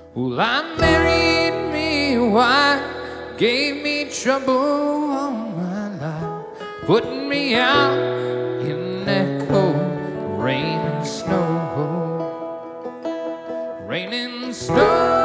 Well, I married me a wife, gave me trouble all my life, putting me out in that cold rain and snow, rain and snow.